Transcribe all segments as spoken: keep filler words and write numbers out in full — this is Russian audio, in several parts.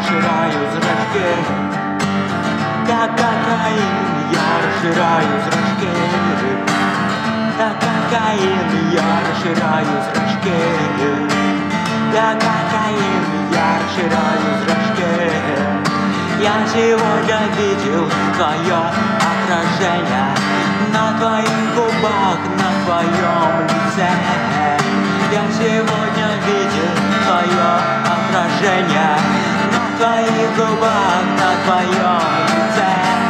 расширяю зрачки. Как кокаин, я расширяю зрачки. Как кокаин, я расширяю зрачки. Как кокаин, я расширяю зрачки. Я сегодня видел твое отражение на твоих губах, на твоем лице. Я сегодня видел твое отражение на твоих губах, на твоем лице.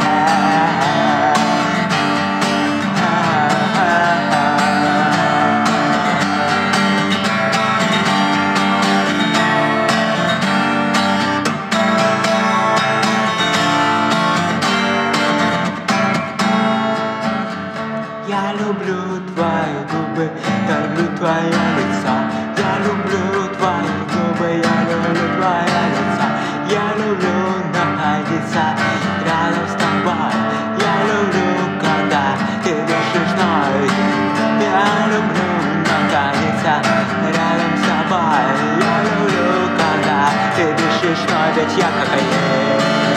Я люблю твои губы, я люблю твое лицо. Я люблю твои губы, я люблю твое лицо. Я люблю находиться рядом с тобой. Я люблю, когда ты дышишь мной. Я люблю находиться рядом с тобой. Я люблю, когда ты дышишь мной, ведь я кокаин.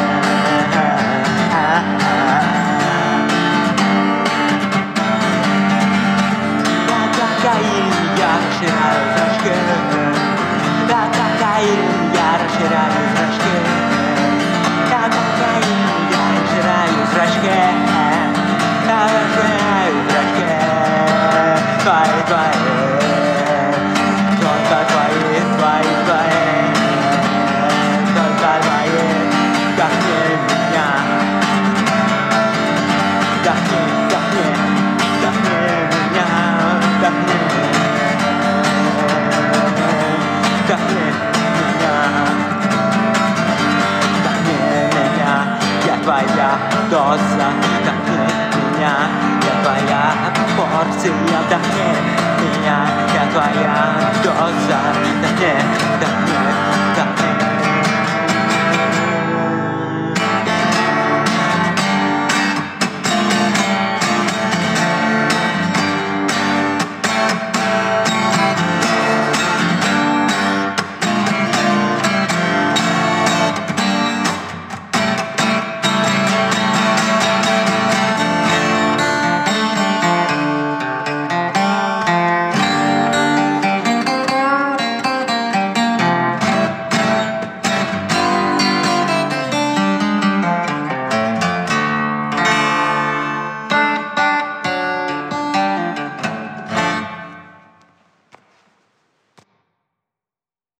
Я расширяю зрачки. Как кокаин, я расширяю зрачки. Как кокаин, я расширяю зрачки. Я расширяю зрачки. Твои, твои, только твои, твои, твои, только твои. Вдохни меня, вдохни, вдохни, вдохни меня, вдохни. Вдохни меня, вдохни меня, я твоя доза.